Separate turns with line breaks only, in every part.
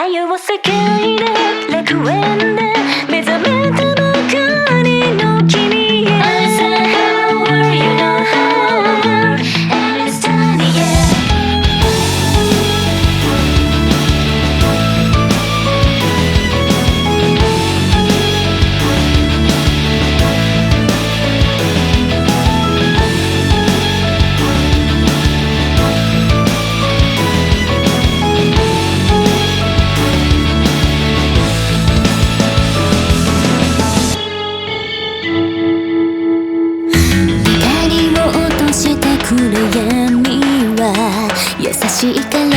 はよう世界で楽園で目覚めたばかりの君へ I said hello world, you know how and it's time, yeah. 暗闇は優しいから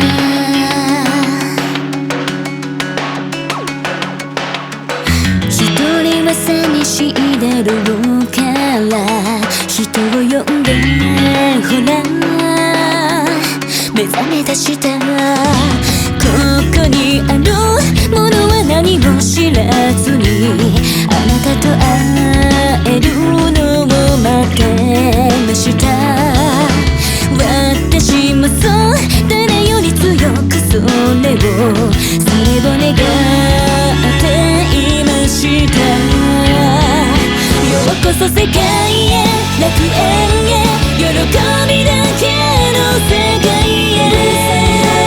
一人は寂しいだろうから人を呼んでほら目覚め出したここにあるものは何も知らずにあなたと会えるのを待ってました私もそう誰より強くそれを願っていましたようこそ世界へ楽園へ喜びだけの世界へ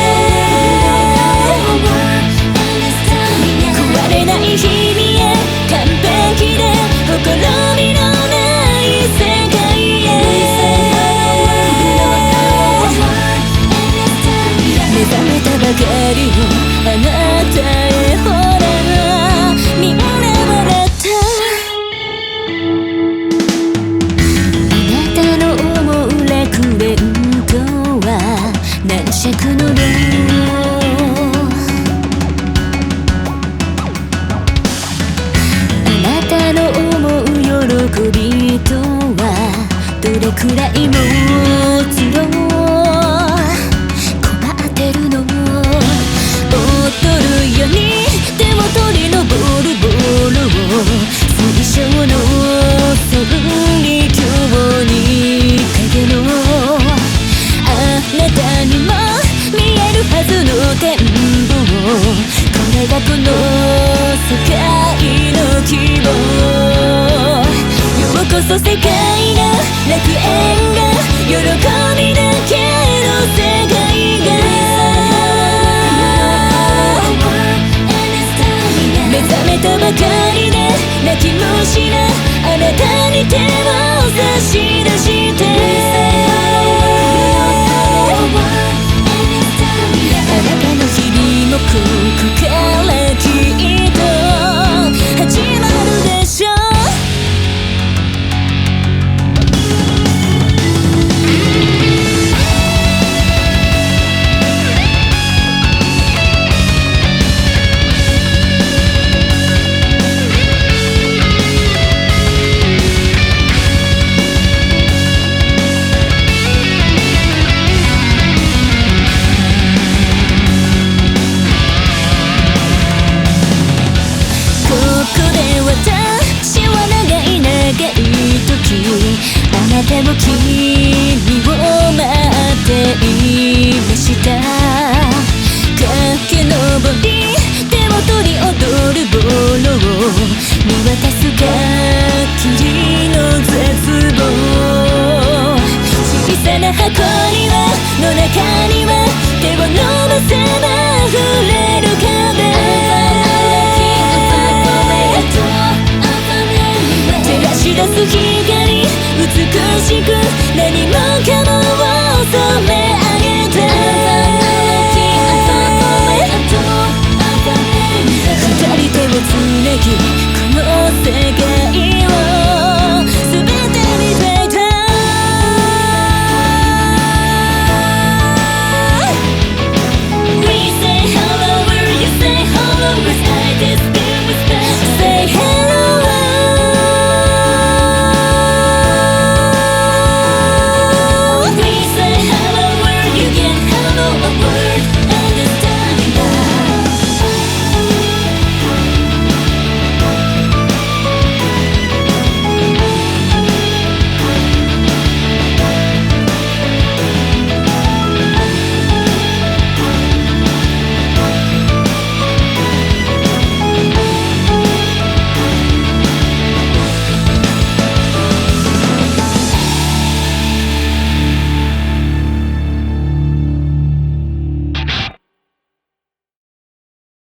壊れない日々へ完璧でほころびのない世界へ目覚めたばかりのあなたへほらみんな笑ったあなたの思う楽園とは何尺のあなたの思う喜びとはどれくらいもつろ水晶のそぶり今日に影のあなたにも見えるはずの展望これがこの世界の希望ようこそ世界の楽園